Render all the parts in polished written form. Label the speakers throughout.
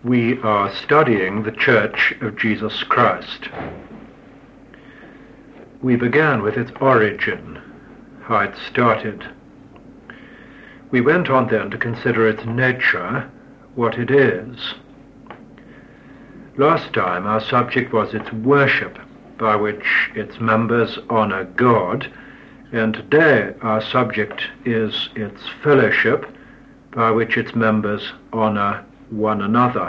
Speaker 1: We are studying the Church of Jesus Christ. We began with its origin, how it started. We went on then to consider its nature, what it is. Last time our subject was its worship, by which its members honor God, and today our subject is its fellowship, by which its members honor one another.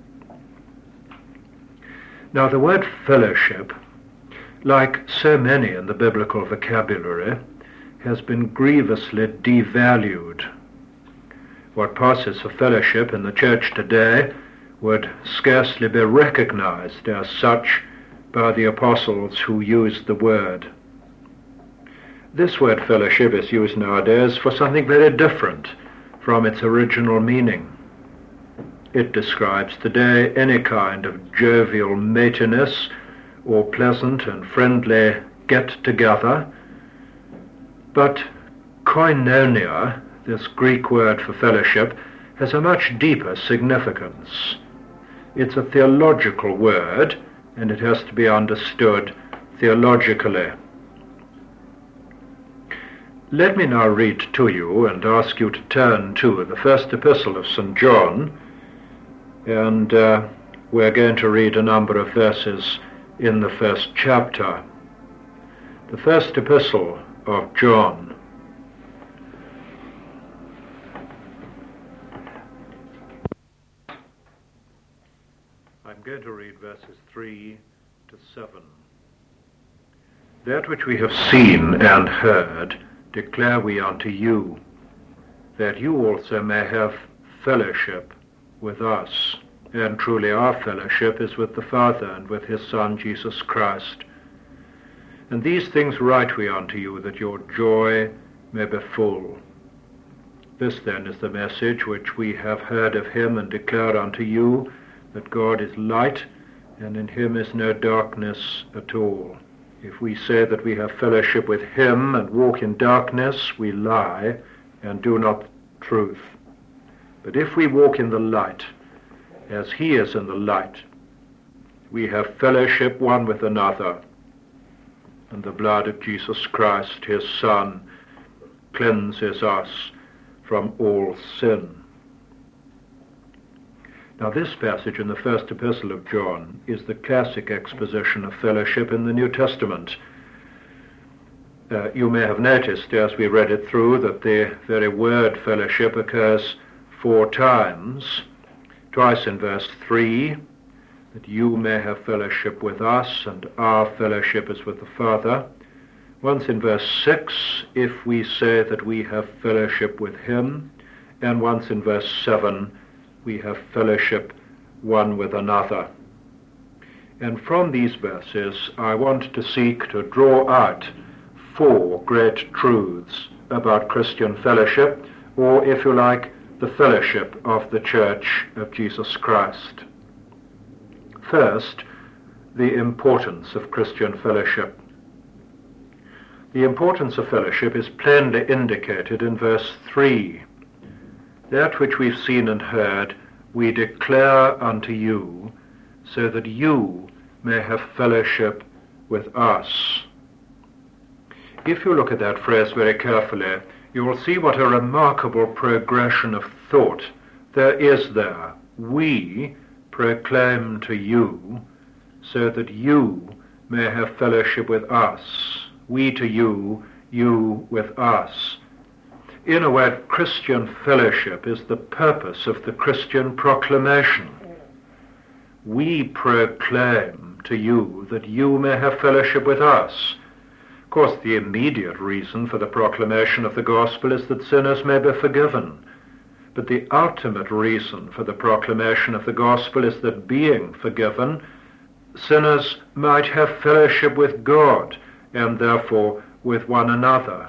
Speaker 1: Now the word fellowship, like so many in the biblical vocabulary, has been grievously devalued. What passes for fellowship in the church today would scarcely be recognized as such by the apostles who used the word. This word fellowship is used nowadays for something very different from its original meaning. It describes today any kind of jovial mateiness or pleasant and friendly get-together. But koinonia, this Greek word for fellowship, has a much deeper significance. It's a theological word, and it has to be understood theologically. Let me now read to you and ask you to turn to the first epistle of St. John, and we're going to read a number of verses in the first chapter. The first epistle of John. I'm going to read verses 3 to 7. That which we have seen and heard declare we unto you, that you also may have fellowship with us. And truly our fellowship is with the Father and with his Son Jesus Christ. And these things write we unto you, that your joy may be full. This then is the message which we have heard of him and declare unto you, that God is light, and in him is no darkness at all. If we say that we have fellowship with him and walk in darkness, we lie and do not the truth. But if we walk in the light, as he is in the light, we have fellowship one with another, and the blood of Jesus Christ, his Son, cleanses us from all sin. Now this passage in the first epistle of John is the classic exposition of fellowship in the New Testament. You may have noticed as we read it through that the very word fellowship occurs 4 times. Twice in verse 3, that you may have fellowship with us, and our fellowship is with the Father. Once in verse 6, if we say that we have fellowship with him. And once in verse 7, we have fellowship one with another. And from these verses, I want to seek to draw out 4 great truths about Christian fellowship, or if you like, the fellowship of the Church of Jesus Christ. First, the importance of Christian fellowship. The importance of fellowship is plainly indicated in verse 3. That which we've seen and heard, we declare unto you, so that you may have fellowship with us. If you look at that phrase very carefully, you will see what a remarkable progression of thought there is there. We proclaim to you, so that you may have fellowship with us. We to you, you with us. In a word, Christian fellowship is the purpose of the Christian proclamation. We proclaim to you that you may have fellowship with us. Of course, the immediate reason for the proclamation of the gospel is that sinners may be forgiven. But the ultimate reason for the proclamation of the gospel is that being forgiven, sinners might have fellowship with God and therefore with one another.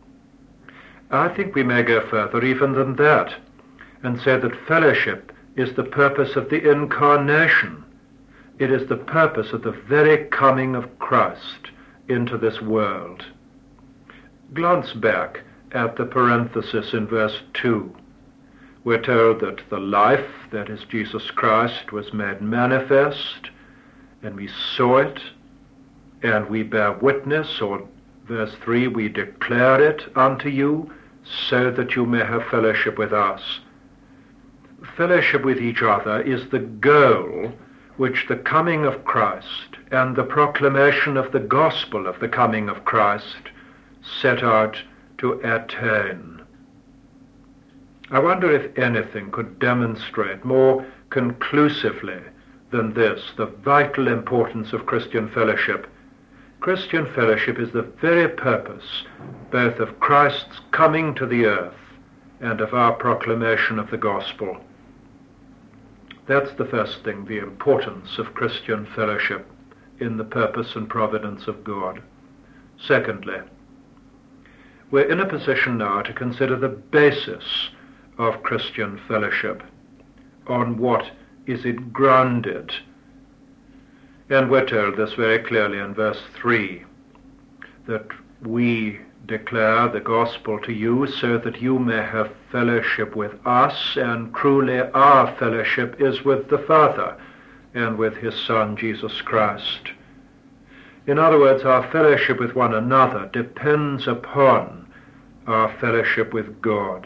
Speaker 1: I think we may go further even than that and say that fellowship is the purpose of the incarnation. It is the purpose of the very coming of Christ into this world. Glance back at the parenthesis in verse 2. We're told that the life, that is Jesus Christ, was made manifest, and we saw it, and we bear witness, or verse 3, we declare it unto you, so that you may have fellowship with us. Fellowship with each other is the goal which the coming of Christ and the proclamation of the gospel of the coming of Christ set out to attain. I wonder if anything could demonstrate more conclusively than this the vital importance of Christian fellowship. Christian fellowship is the very purpose both of Christ's coming to the earth and of our proclamation of the gospel. That's the first thing, the importance of Christian fellowship in the purpose and providence of God. Secondly, we're in a position now to consider the basis of Christian fellowship. On what is it grounded? And we're told this very clearly in verse 3, that we declare the gospel to you so that you may have fellowship with us, and truly our fellowship is with the Father and with his Son Jesus Christ. In other words, our fellowship with one another depends upon our fellowship with God.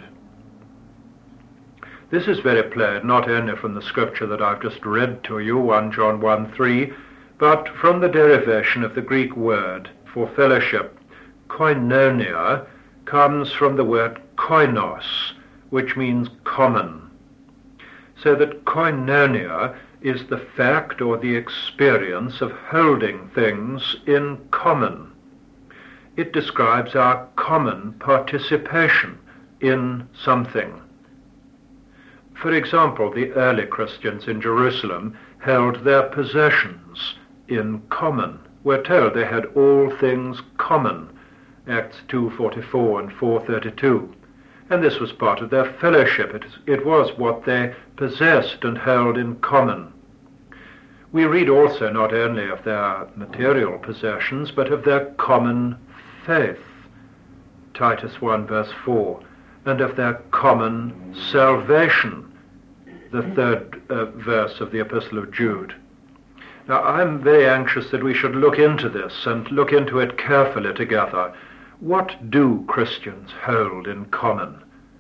Speaker 1: This is very plain, not only from the scripture that I've just read to you, 1 John 1:3, but from the derivation of the Greek word for fellowship. Koinonia comes from the word koinos, which means common. So that koinonia is the fact or the experience of holding things in common. It describes our common participation in something. For example, the early Christians in Jerusalem held their possessions in common. We're told they had all things common, Acts 2:44 and 4:32. And this was part of their fellowship. It was what they possessed and held in common. We read also not only of their material possessions, but of their common faith, Titus 1 verse 4, and of their common salvation, the third verse of the Epistle of Jude. Now, I'm very anxious that we should look into this and look into it carefully together. What do Christians hold in common?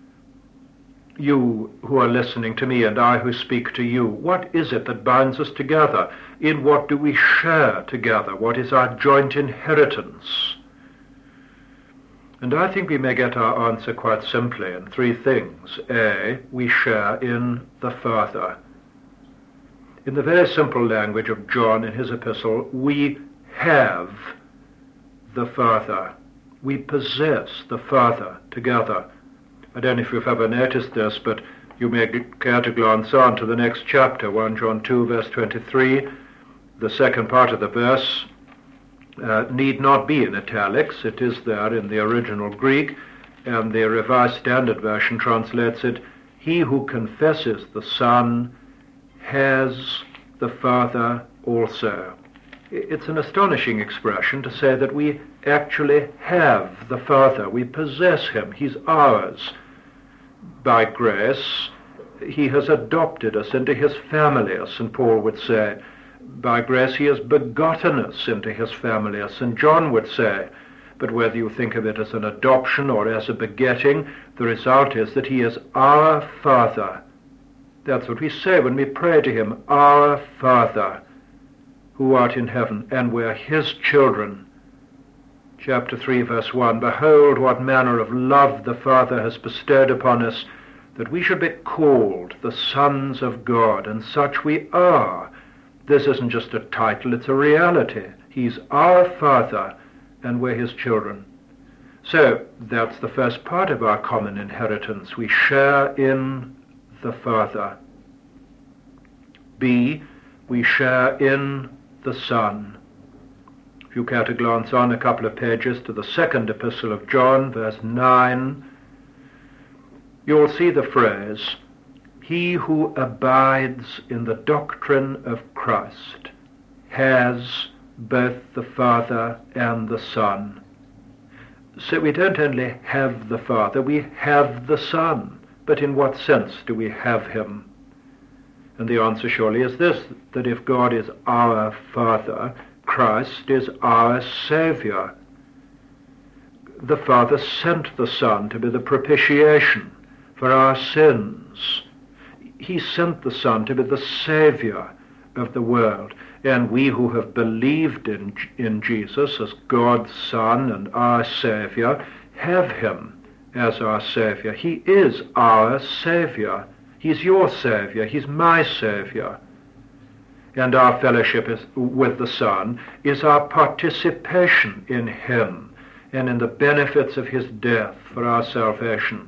Speaker 1: You who are listening to me and I who speak to you, what is it that binds us together? In what do we share together? What is our joint inheritance? And I think we may get our answer quite simply in three things. A, we share in the Father. In the very simple language of John in his epistle, we have the Father. We possess the Father together. I don't know if you've ever noticed this, but you may care to glance on to the next chapter, 1 John 2, verse 23. The second part of the verse need not be in italics. It is there in the original Greek, and the Revised Standard Version translates it, "He who confesses the Son has the Father also." It's an astonishing expression to say that we actually have the Father. We possess him. He's ours. By grace, he has adopted us into his family, as St. Paul would say. By grace, he has begotten us into his family, as St. John would say. But whether you think of it as an adoption or as a begetting, the result is that he is our Father. That's what we say when we pray to him, "Our Father, who art in heaven," and we're his children. Chapter 3, verse 1, "Behold what manner of love the Father has bestowed upon us, that we should be called the sons of God," and such we are. This isn't just a title, it's a reality. He's our Father, and we're his children. So, that's the first part of our common inheritance. We share in the Father. B, we share in the Son. If you care to glance on a couple of pages to the second epistle of John, verse 9, you'll see the phrase, "He who abides in the doctrine of Christ has both the Father and the Son." So we don't only have the Father, we have the Son. But in what sense do we have him? And the answer surely is this, that if God is our Father, Christ is our Saviour. The Father sent the Son to be the propitiation for our sins. He sent the Son to be the Saviour of the world. And we who have believed in Jesus as God's Son and our Saviour have him as our Saviour. He is our Saviour. He's your Saviour. He's my Saviour. And our fellowship with the Son is our participation in him and in the benefits of his death for our salvation.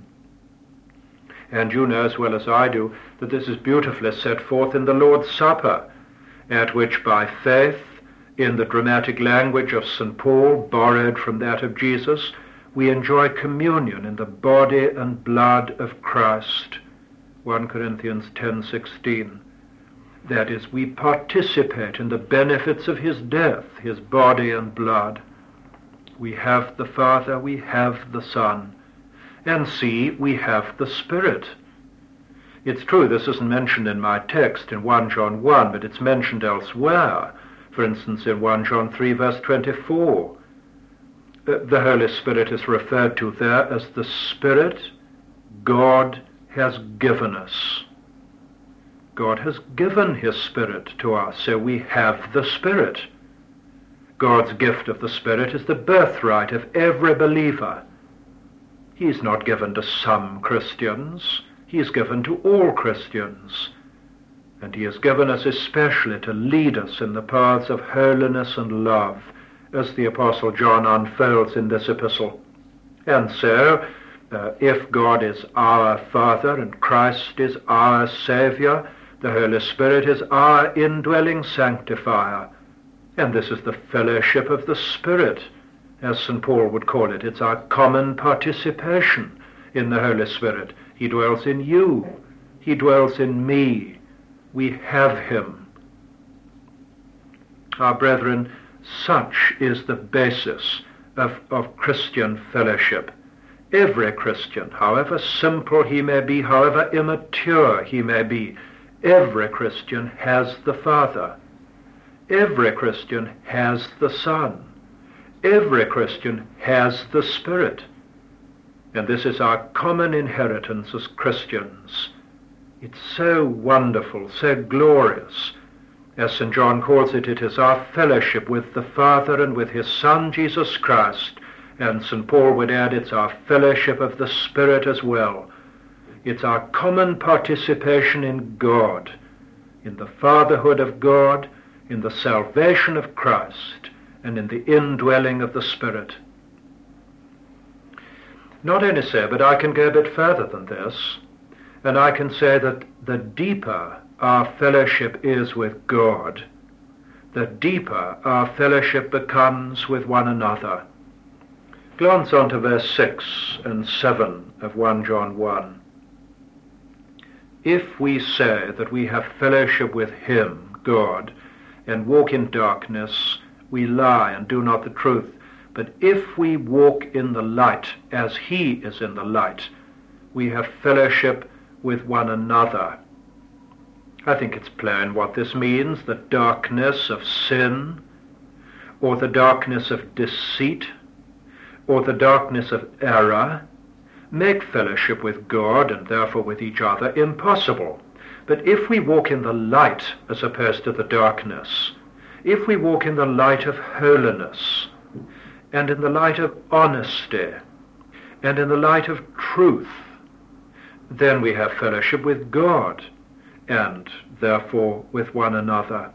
Speaker 1: And you know as well as I do that this is beautifully set forth in the Lord's Supper, at which by faith, in the dramatic language of St. Paul, borrowed from that of Jesus, we enjoy communion in the body and blood of Christ. 1 Corinthians 10:16. That is, we participate in the benefits of his death, his body and blood. We have the Father, we have the Son, and see, we have the Spirit. It's true, this isn't mentioned in my text in 1 John 1, but it's mentioned elsewhere. For instance, in 1 John 3, verse 24. The Holy Spirit is referred to there as the Spirit God has given us. God has given his Spirit to us, so we have the Spirit. God's gift of the Spirit is the birthright of every believer. He's not given to some Christians. He is given to all Christians, and he has given us especially to lead us in the paths of holiness and love, as the Apostle John unfolds in this epistle. And so, if God is our Father and Christ is our Saviour, the Holy Spirit is our indwelling sanctifier, and this is the fellowship of the Spirit, as St. Paul would call it. It's our common participation in the Holy Spirit. He dwells in you. He dwells in me. We have him. Our brethren, such is the basis of Christian fellowship. Every Christian, however simple he may be, however immature he may be, every Christian has the Father. Every Christian has the Son. Every Christian has the Spirit. And this is our common inheritance as Christians. It's so wonderful, so glorious. As St. John calls it, it is our fellowship with the Father and with his Son, Jesus Christ. And St. Paul would add, it's our fellowship of the Spirit as well. It's our common participation in God, in the fatherhood of God, in the salvation of Christ, and in the indwelling of the Spirit. Not only so, but I can go a bit further than this, and I can say that the deeper our fellowship is with God, the deeper our fellowship becomes with one another. Glance on to verse 6 and 7 of 1 John 1. If we say that we have fellowship with him, God, and walk in darkness, we lie and do not the truth. But if we walk in the light as he is in the light, we have fellowship with one another. I think it's plain what this means. The darkness of sin, or the darkness of deceit, or the darkness of error, make fellowship with God and therefore with each other impossible. But if we walk in the light as opposed to the darkness, if we walk in the light of holiness, and in the light of honesty, and in the light of truth, then we have fellowship with God, and therefore with one another.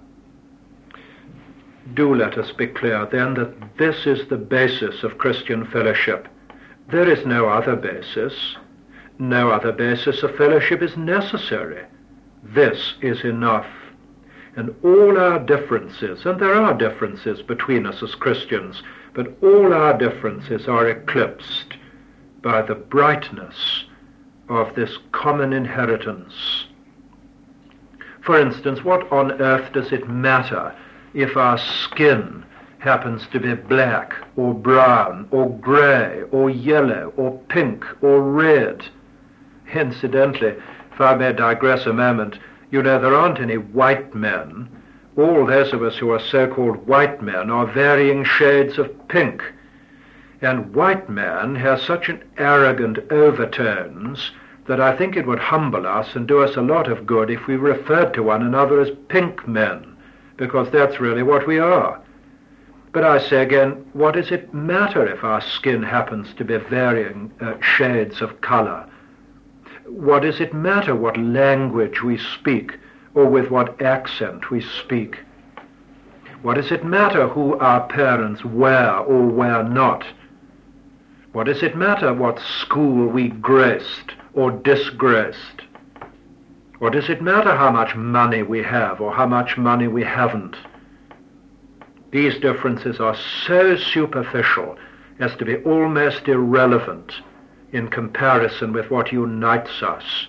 Speaker 1: Do let us be clear then that this is the basis of Christian fellowship. There is no other basis. No other basis of fellowship is necessary. This is enough. And all our differences, and there are differences between us as Christians, but all our differences are eclipsed by the brightness of this common inheritance. For instance, what on earth does it matter if our skin happens to be black or brown or grey or yellow or pink or red? Incidentally, if I may digress a moment, you know there aren't any white men. All those of us who are so-called white men are varying shades of pink. And white man has such an arrogant overtones that I think it would humble us and do us a lot of good if we referred to one another as pink men, because that's really what we are. But I say again, what does it matter if our skin happens to be varying shades of color? What does it matter what language we speak or with what accent we speak? What does it matter who our parents were or were not? What does it matter what school we graced or disgraced? What does it matter how much money we have or how much money we haven't? These differences are so superficial as to be almost irrelevant in comparison with what unites us.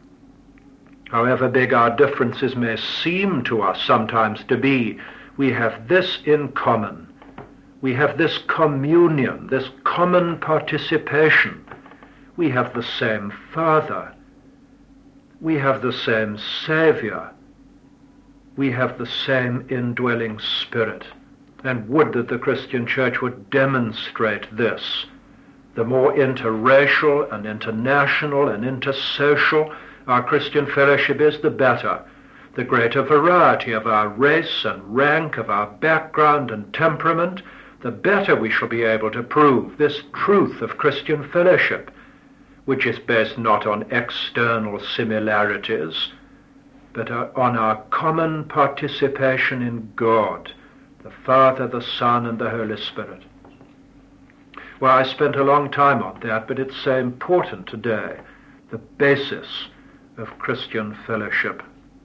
Speaker 1: However big our differences may seem to us sometimes to be, we have this in common. We have this communion, this common participation. We have the same Father. We have the same Savior. We have the same indwelling Spirit. And would that the Christian Church would demonstrate this. The more interracial and international and intersocial our Christian fellowship is, the better. The greater variety of our race and rank, of our background and temperament, the better we shall be able to prove this truth of Christian fellowship, which is based not on external similarities, but on our common participation in God, the Father, the Son, and the Holy Spirit. Well, I spent a long time on that, but it's so important today, the basis of Christian fellowship.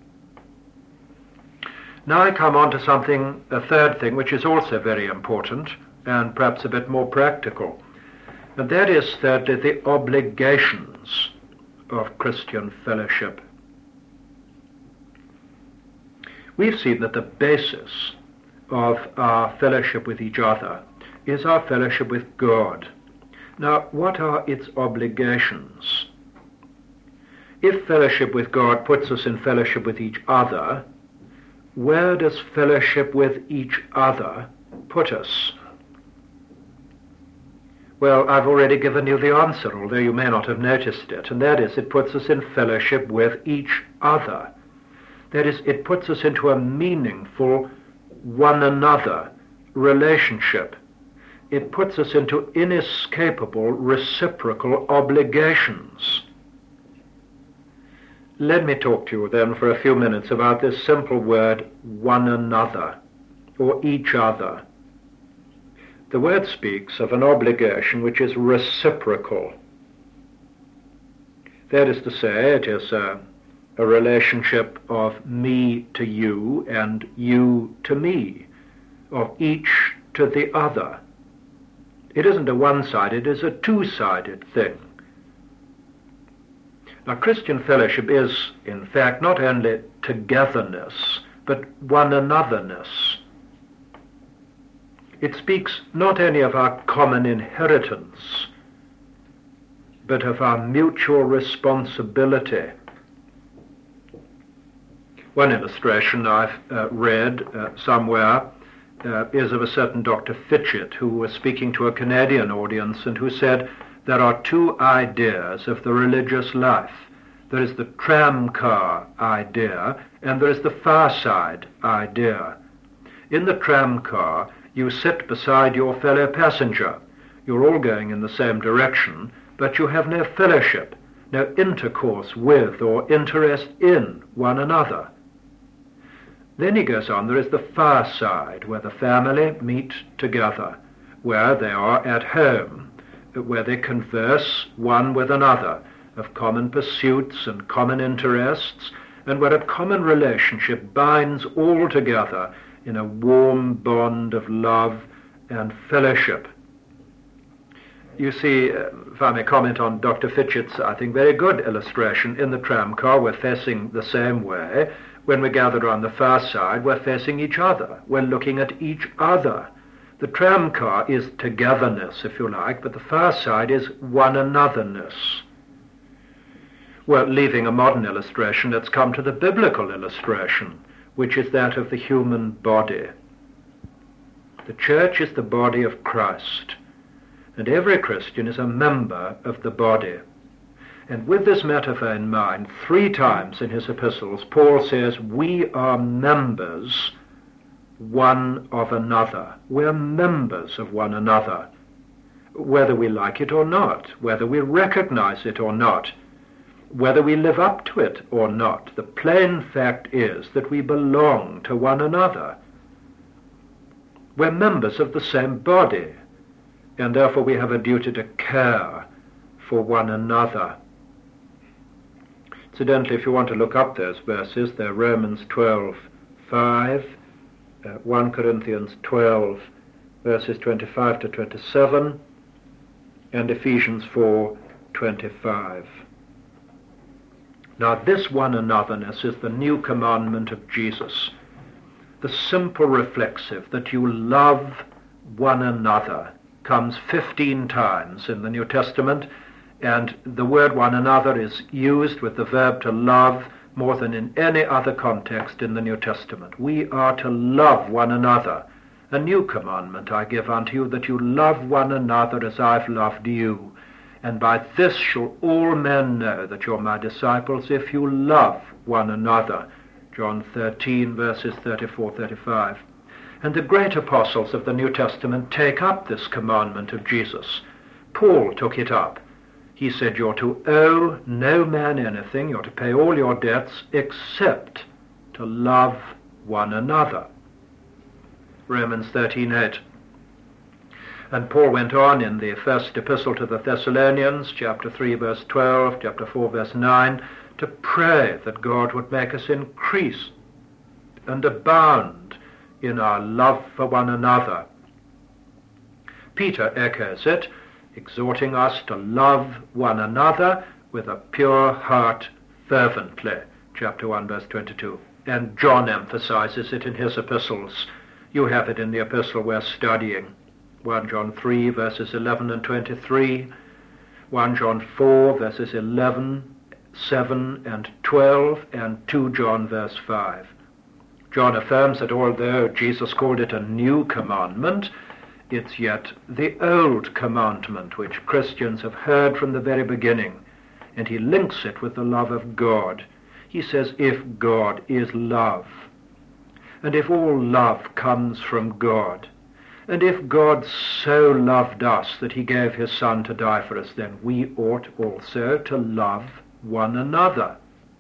Speaker 1: Now I come on to a third thing, which is also very important, and perhaps a bit more practical. And that is thirdly, the obligations of Christian fellowship. We've seen that the basis of our fellowship with each other is our fellowship with God. Now, what are its obligations? If fellowship with God puts us in fellowship with each other, where does fellowship with each other put us? Well, I've already given you the answer, although you may not have noticed it, and that is, it puts us in fellowship with each other. That is, it puts us into a meaningful one another relationship. It puts us into inescapable reciprocal obligations. Let me talk to you then for a few minutes about this simple word, one another, or each other. The word speaks of an obligation which is reciprocal. That is to say, it is a relationship of me to you and you to me, of each to the other. It isn't a one-sided, it is a two-sided thing. Now, Christian fellowship is, in fact, not only togetherness, but one anotherness. It speaks not only of our common inheritance, but of our mutual responsibility. One illustration I've read somewhere is of a certain Dr. Fitchett, who was speaking to a Canadian audience and who said, there are two ideas of the religious life. There is the tramcar idea and there is the fireside idea. In the tramcar, you sit beside your fellow passenger. You're all going in the same direction, but you have no fellowship, no intercourse with or interest in one another. Then he goes on, there is the fireside, where the family meet together, where they are at home, where they converse one with another of common pursuits and common interests, and where a common relationship binds all together in a warm bond of love and fellowship. You see, if I may comment on Dr. Fitchett's, I think, very good illustration, in the tramcar we're facing the same way. When we're gathered on the fireside, we're facing each other. We're looking at each other. The tramcar is togetherness, if you like, but the fireside is one anotherness. Well, leaving a modern illustration, let's come to the biblical illustration, which is that of the human body. The church is the body of Christ, and every Christian is a member of the body. And with this metaphor in mind, 3 times in his epistles, Paul says, we are members one of another. We're members of one another, whether we like it or not, whether we recognize it or not, whether we live up to it or not. The plain fact is that we belong to one another. We're members of the same body, and therefore we have a duty to care for one another. Incidentally, if you want to look up those verses, they're Romans 12:5, 1 Corinthians 12, verses 25 to 27, and Ephesians 4:25. Now this one anotherness is the new commandment of Jesus, the simple reflexive that you love one another comes 15 times in the New Testament, and the word one another is used with the verb to love more than in any other context in the New Testament. We are to love one another. A new commandment I give unto you, that you love one another as I've loved you. And by this shall all men know that you're my disciples, if you love one another. John 13, verses 34-35. And the great apostles of the New Testament take up this commandment of Jesus. Paul took it up. He said, you're to owe no man anything, you're to pay all your debts, except to love one another. Romans 13:8. And Paul went on in the first epistle to the Thessalonians, chapter 3, verse 12, chapter 4, verse 9, to pray that God would make us increase and abound in our love for one another. Peter echoes it, exhorting us to love one another with a pure heart fervently, chapter 1, verse 22. And John emphasizes it in his epistles. You have it in the epistle we're studying. 1 John 3, verses 11 and 23, 1 John 4, verses 11, 7 and 12, and 2 John, verse 5. John affirms that although Jesus called it a new commandment, it's yet the old commandment which Christians have heard from the very beginning, and he links it with the love of God. He says, if God is love, and if all love comes from God, and if God so loved us that he gave his Son to die for us, then we ought also to love one another.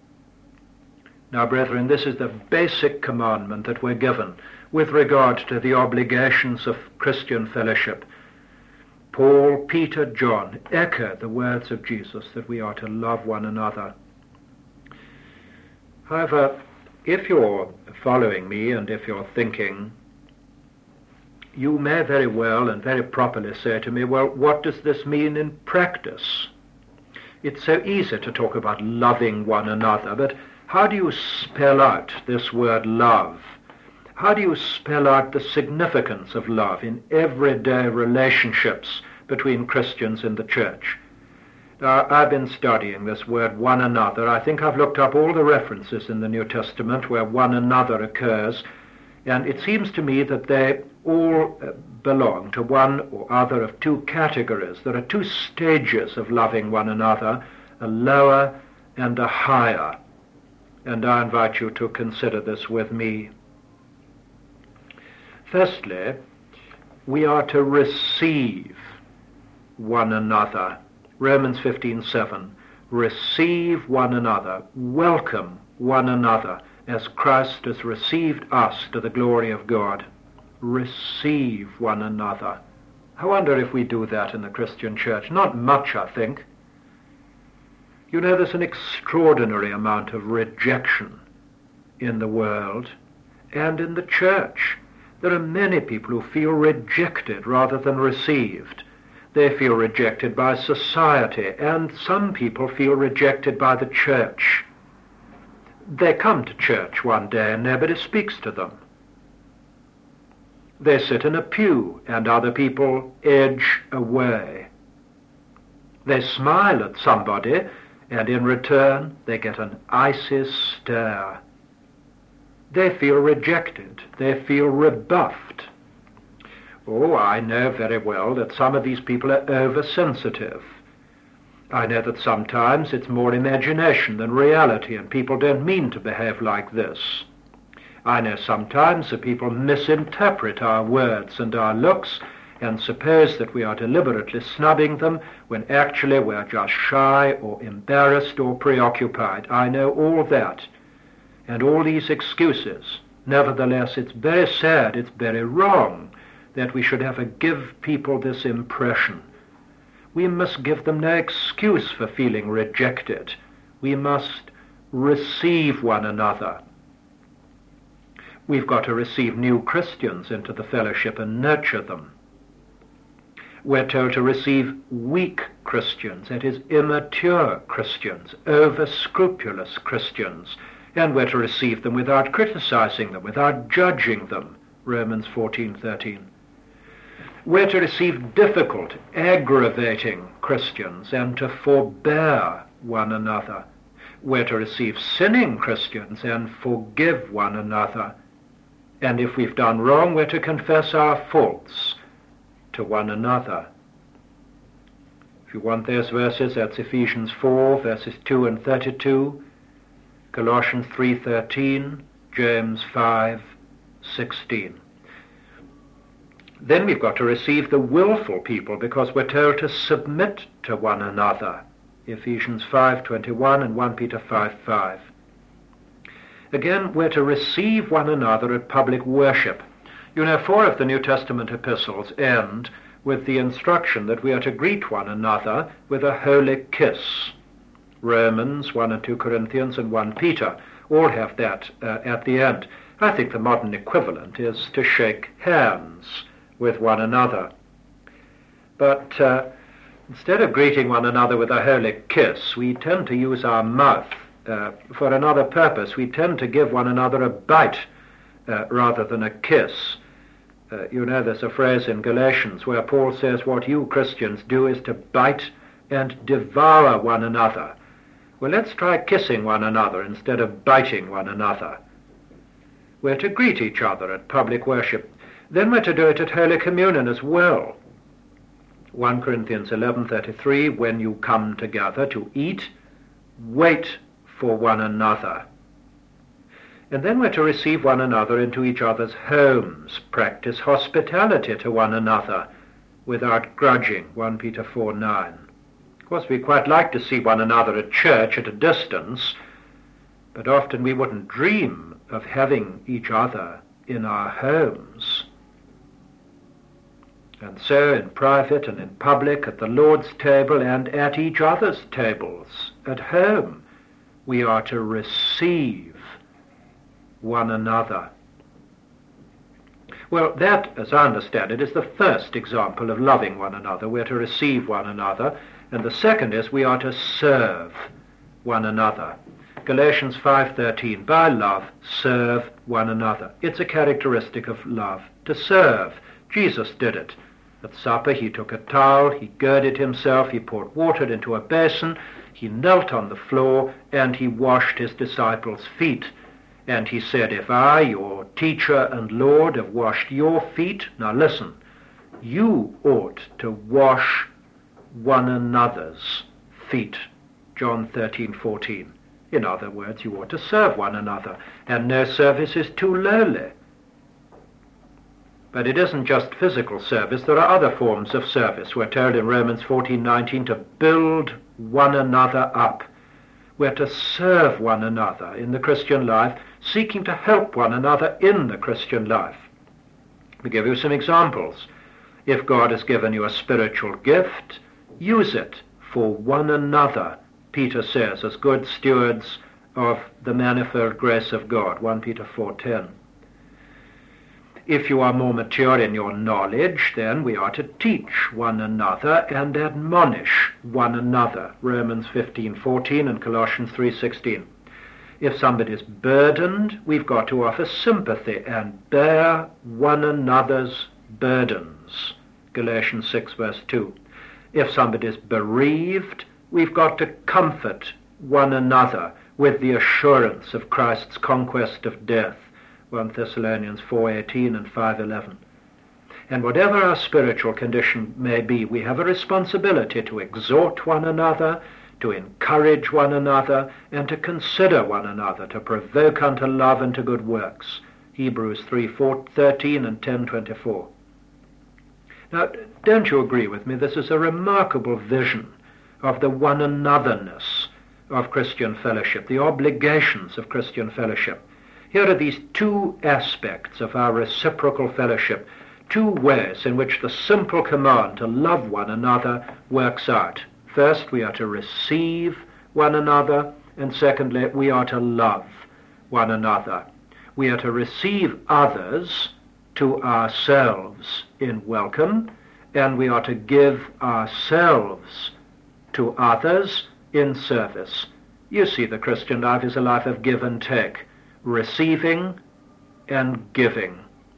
Speaker 1: Now, brethren, this is the basic commandment that we're given with regard to the obligations of Christian fellowship. Paul, Peter, John echo the words of Jesus that we are to love one another. However, if you're following me and if you're thinking, you may very well and very properly say to me, well, what does this mean in practice? It's so easy to talk about loving one another, but how do you spell out this word love? How do you spell out the significance of love in everyday relationships between Christians in the church? Now, I've been studying this word one another. I think I've looked up all the references in the New Testament where one another occurs, and it seems to me that they all belong to one or other of 2 categories. There are 2 stages of loving one another, a lower and a higher. And I invite you to consider this with me. Firstly, we are to receive one another. Romans 15:7. Receive one another, welcome one another, as Christ has received us to the glory of God. Receive one another. I wonder if we do that in the Christian church. Not much, I think. You know, there's an extraordinary amount of rejection in the world and in the church. There are many people who feel rejected rather than received. They feel rejected by society, and some people feel rejected by the church. They come to church one day and nobody speaks to them. They sit in a pew and other people edge away. They smile at somebody and in return they get an icy stare. They feel rejected. They feel rebuffed. Oh, I know very well that some of these people are oversensitive. I know that sometimes it's more imagination than reality, and people don't mean to behave like this. I know sometimes that people misinterpret our words and our looks and suppose that we are deliberately snubbing them when actually we're just shy or embarrassed or preoccupied. I know all that and all these excuses. Nevertheless, it's very sad, it's very wrong that we should ever give people this impression. We must give them no excuse for feeling rejected. We must receive one another. We've got to receive new Christians into the fellowship and nurture them. We're told to receive weak Christians, that is, immature Christians, over-scrupulous Christians, and we're to receive them without criticizing them, without judging them, Romans 14:13. We're to receive difficult, aggravating Christians and to forbear one another. We're to receive sinning Christians and forgive one another. And if we've done wrong, we're to confess our faults to one another. If you want those verses, that's Ephesians 4, verses 2 and 32, Colossians 3:13, James 5:16. Then we've got to receive the willful people, because we're told to submit to one another, Ephesians 5:21 and 1 Peter 5:5. Again, we're to receive one another at public worship. You know, 4 of the New Testament epistles end with the instruction that we are to greet one another with a holy kiss. Romans, 1 and 2 Corinthians, and 1 Peter all have that at the end. I think the modern equivalent is to shake hands with one another. But instead of greeting one another with a holy kiss, we tend to use our mouth for another purpose. We tend to give one another a bite rather than a kiss. You know, there's a phrase in Galatians where Paul says what you Christians do is to bite and devour one another. Well, let's try kissing one another instead of biting one another. We're to greet each other at public worship. Then we're to do it at Holy Communion as well. 1 Corinthians 11:33, when you come together to eat, wait for one another. And then we're to receive one another into each other's homes, practice hospitality to one another without grudging, 1 Peter 4:9. Of course, we quite like to see one another at church at a distance, but often we wouldn't dream of having each other in our homes. And so in private and in public, at the Lord's table and at each other's tables, at home, we are to receive one another. Well, that, as I understand it, is the first example of loving one another. We're to receive one another. And the second is we are to serve one another. Galatians 5:13, by love, serve one another. It's a characteristic of love, to serve. Jesus did it. At supper, he took a towel, he girded himself, he poured water into a basin, he knelt on the floor, and he washed his disciples' feet. And he said, if I, your teacher and Lord, have washed your feet, now listen, you ought to wash one another's feet. John 13:14. In other words, you ought to serve one another, and no service is too lowly. But it isn't just physical service, there are other forms of service. We're told in Romans 14:19 to build one another up. We're to serve one another in the Christian life, seeking to help one another in the Christian life. Let me give you some examples. If God has given you a spiritual gift, use it for one another, Peter says, as good stewards of the manifold grace of God, 1 Peter 4:10. If you are more mature in your knowledge, then we are to teach one another and admonish one another, Romans 15:14 and Colossians 3:16. If somebody's burdened, we've got to offer sympathy and bear one another's burdens, Galatians 6 verse 2. If somebody's bereaved, we've got to comfort one another with the assurance of Christ's conquest of death, 1 Thessalonians 4:18 and 5:11. And whatever our spiritual condition may be, we have a responsibility to exhort one another, to encourage one another, and to consider one another, to provoke unto love and to good works. Hebrews 3:13 and 10:24. Now, don't you agree with me? This is a remarkable vision of the one anotherness of Christian fellowship, the obligations of Christian fellowship. Here are these two aspects of our reciprocal fellowship, two ways in which the simple command to love one another works out. First, we are to receive one another, and secondly, we are to love one another. We are to receive others to ourselves in welcome, and we are to give ourselves to others in service. You see, the Christian life is a life of give and take, receiving and giving.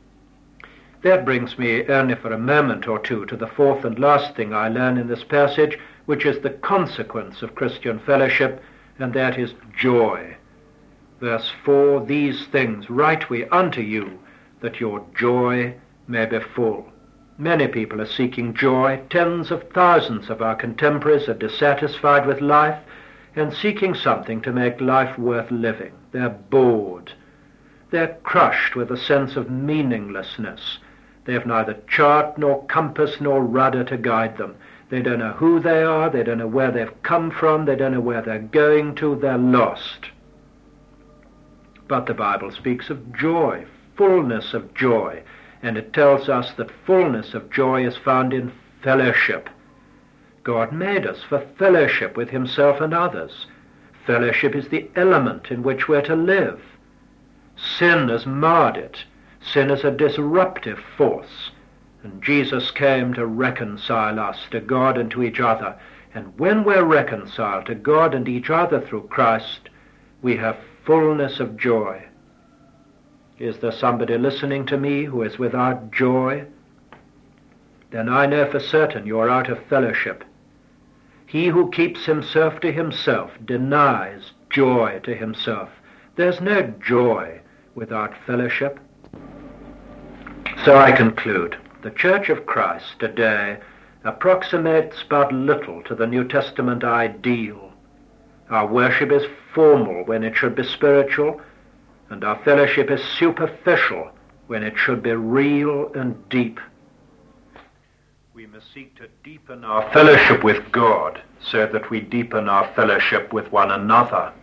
Speaker 1: That brings me only for a moment or two to the fourth and last thing I learn in this passage, which is the consequence of Christian fellowship, and that is joy. Verse 4, these things write we unto you, that your joy may be full. Many people are seeking joy. Tens of thousands of our contemporaries are dissatisfied with life and seeking something to make life worth living. They're bored. They're crushed with a sense of meaninglessness. They have neither chart nor compass nor rudder to guide them. They don't know who they are. They don't know where they've come from. They don't know where they're going to. They're lost. But the Bible speaks of joy, fullness of joy, and it tells us that fullness of joy is found in fellowship. God made us for fellowship with himself and others. Fellowship is the element in which we're to live. Sin has marred it. Sin is a disruptive force, and Jesus came to reconcile us to God and to each other. And when we're reconciled to God and each other through Christ, we have fullness of joy. Is there somebody listening to me who is without joy? Then I know for certain you are out of fellowship. He who keeps himself to himself denies joy to himself. There's no joy without fellowship. So I conclude, the Church of Christ today approximates but little to the New Testament ideal. Our worship is formal when it should be spiritual, and our fellowship is superficial when it should be real and deep. We must seek to deepen our fellowship with God so that we deepen our fellowship with one another.